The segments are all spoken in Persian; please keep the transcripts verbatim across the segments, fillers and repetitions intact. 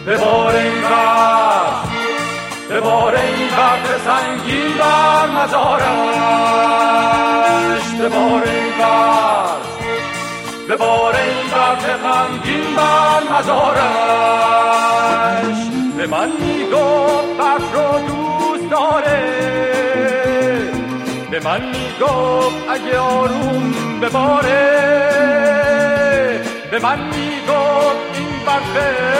ببار این برف، ببار این برف سنگین بر مزارش، ببار این برف، ببار این برف غمگین بر مزارش. به من میگفت برف رو دوست داره، به من میگفت اگه آروم بباره، به من میگفت این برف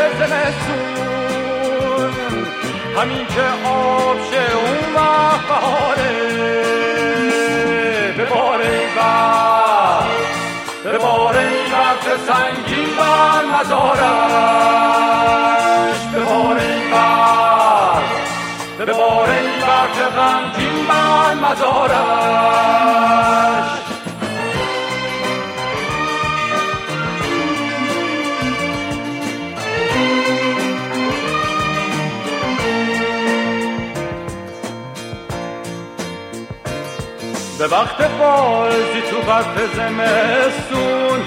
زمستون همین که آب شه اون وقت بهاره. بباره این برف، بباره این برف سنگین بر مزارش، بباره این برف، بباره این برف غمگین بر مزارش. به وقت بازی تو برف زمستون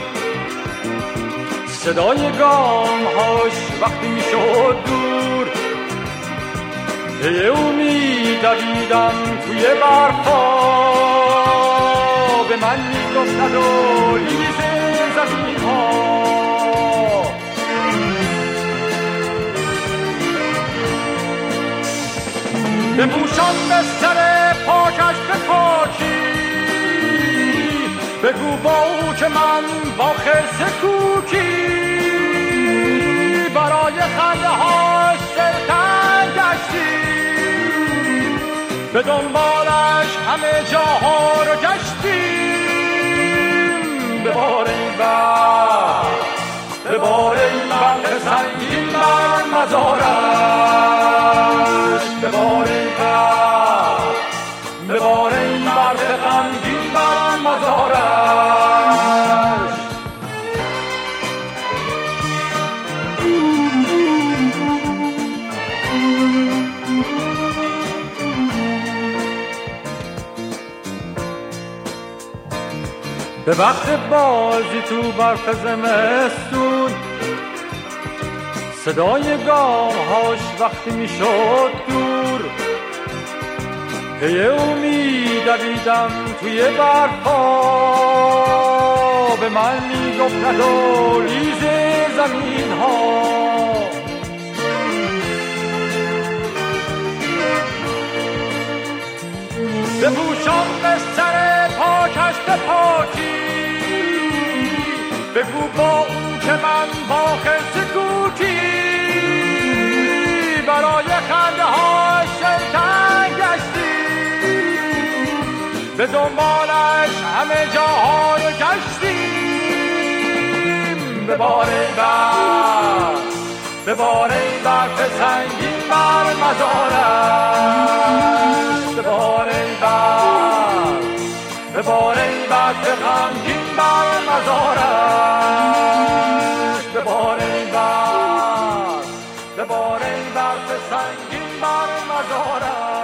صدای گام هاش وقتی میشد دور، پی او میدویدم توی برفا، به من میگفت ندولیز زمین ها. بپوشان به سر پاکش به پاکی، بگو با او که من با خرس کوکی برای خنده ها سرتن گشتیم، به دنبالش همه جاها رو گشتیم. ببار این برف، ببار این برف سنگین بر مزارش، ببار این برف، ببار این برف غمگین بر مزارش. به وقت بازی تو برف زمستون صدای گام هاش وقتی میشد دور، پی او میدویدم توی برفا، به من میگفت ندولیز زمین ها. بپوشان به سر پاکش به پاکی، بگو با او که من با خرس کوکی برای خنده ها شیطان گشتیم، به دنبالش همه جاها رو گشتیم. ببار این برف، ببار این برف سنگین بر مزارش، ببار این برف، ببار این برف غمگین بر مزارش، ببار این برف، ببار این برف سنگین بر مزارش.